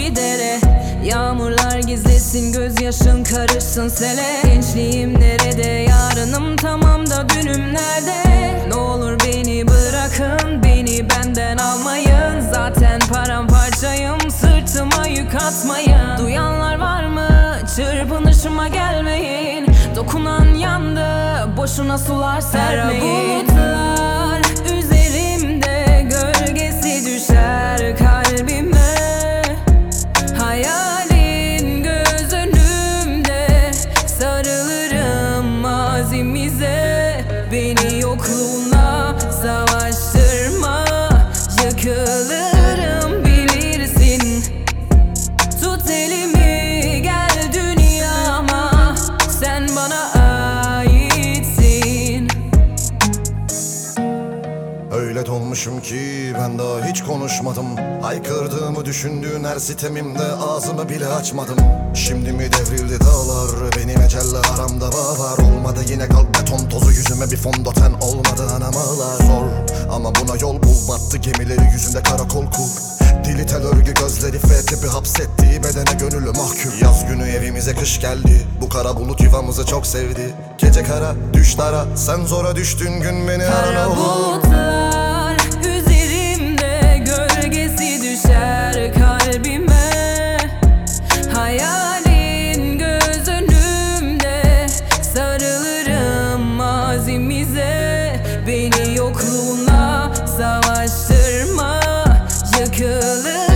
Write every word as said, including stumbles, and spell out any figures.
bir dere. Yağmurlar gizlesin, gözyaşın karışsın sele. Gençliğim nerede, yarınım tamam da dünüm nerede? Ne olur beni bırakın, beni benden almayın. Zaten paramparçayım, sırtıma yük atmayın. Duyanlar var mı? Çırpınışıma gelmeyin. Dokunan yandı, boşuna sular sermeyin. Bulutlar üzerimde, gölgesi düşer kalbime. Hayalin göz önümde, sarılırım mazimize. Beni yokluğuna savaştırma, yıkılırım bilirsin. Tut elimi, gel dünyama, sen bana aitsin. Öyle donmuşum ki ben daha hiç konuşmadım. Haykırdığımı düşündüğün her sitemimde ağzımı bile açmadım. Şimdi mi devrildi dağlar, benim ecelle aramda bağlar. Olmadı yine kalk beton tozu, yüzüme bir fondöten olmadı anam ağlar. Zor ama buna yol bul, battı gemileri yüzünde karakol kur. Dili tel örgü, gözleri F tipi, hapsettiği bedene gönüllü mahkum. Yaz günü evimize kış geldi, bu kara bulut yuvamızı çok sevdi. Gece kara, düş dara, sen zora düştün gün beni Kara arana. bulutlar üzerimde, gölgesi düşer kalbime. Hayalin göz önümde, sarılırım mazimize. Beni yokluğuna savaştırma, yıkılır